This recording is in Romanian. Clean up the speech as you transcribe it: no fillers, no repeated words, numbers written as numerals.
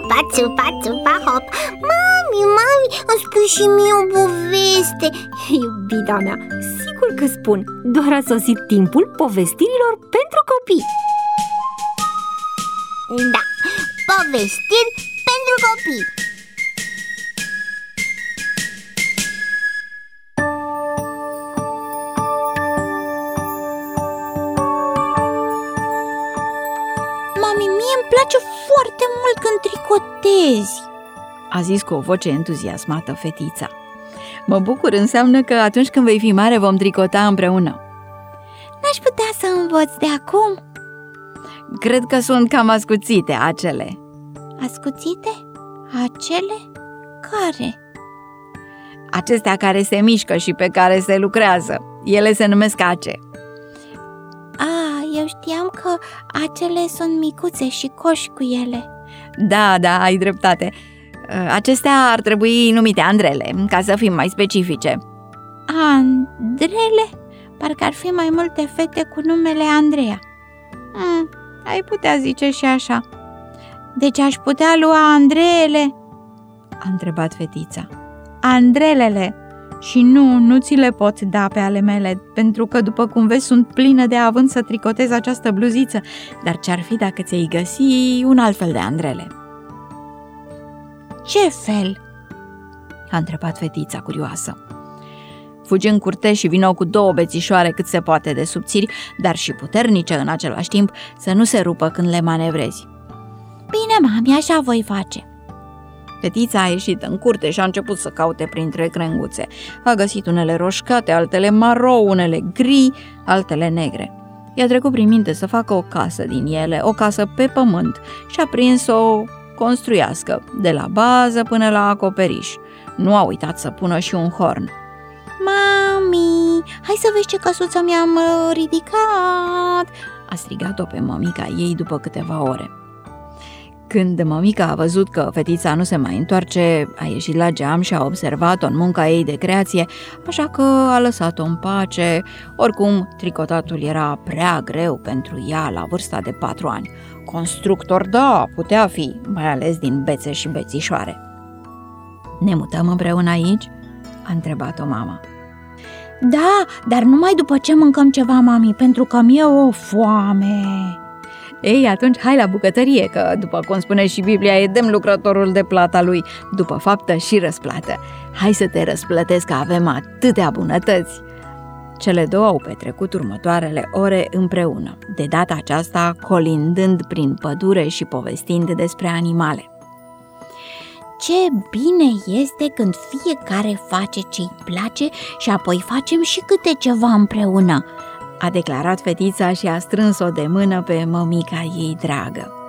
țupa, țupa, țupa, hop. Mami, îmi spui și mie o poveste. Iubita mea, sigur că spun. Doar a sosit timpul povestirilor pentru copii. Da, povestiri pentru copii. Mami, mie îmi place foarte mult când tricotezi, a zis cu o voce entuziasmată fetița. Mă bucur, înseamnă că atunci când vei fi mare vom tricota împreună. N-aș putea să învăț de acum? Cred că sunt cam ascuțite acele. Ascuțite? Acele? Care? Acestea care se mișcă și pe care se lucrează. Ele se numesc ace. Eu știam că acele sunt micuțe și coși cu ele. Da, ai dreptate. Acestea ar trebui numite andrele, ca să fim mai specifice. Andrele? Parcă ar fi mai multe fete cu numele Andreea. Ai putea zice și așa. Deci aș putea lua Andreele? A întrebat fetița. Andrelele. Și nu ți le pot da pe ale mele, pentru că, după cum vezi, sunt plină de avânt să tricotez această bluziță. Dar ce-ar fi dacă ți-ai găsi un alt fel de andrele? Ce fel? A întrebat fetița curioasă. Fugi în curte și vină cu 2 bețișoare cât se poate de subțiri, dar și puternice în același timp, să nu se rupă când le manevrezi. Bine, mami, așa voi face. Fetița a ieșit în curte și a început să caute printre crenguțe. A găsit unele roșcate, altele maro, unele gri, altele negre. I-a trecut prin minte să facă o casă din ele, o casă pe pământ, și a prins să o construiască, de la bază până la acoperiș. Nu a uitat să pună și un horn. Mami, hai să vezi ce căsuță mi-am ridicat, a strigat-o pe mămica ei după câteva ore. Când mămica a văzut că fetița nu se mai întoarce, a ieșit la geam și a observat-o în munca ei de creație, așa că a lăsat-o în pace. Oricum, tricotatul era prea greu pentru ea la vârsta de 4 ani. Constructor, da, putea fi, mai ales din bețe și bețișoare. Ne mutăm împreună aici? A întrebat-o mama. Da, dar numai după ce mâncăm ceva, mami, pentru că mi-e o foame. Ei, atunci hai la bucătărie, că, după cum spune și Biblia, e demn lucrătorul de plata lui, după faptă și răsplată. Hai să te răsplătesc, că avem atâtea bunătăți. Cele 2 au petrecut următoarele ore împreună, de data aceasta colindând prin pădure și povestind despre animale. Ce bine este când fiecare face ce-i place și apoi facem și câte ceva împreună, a declarat fetița și a strâns-o de mână pe mămica ei dragă.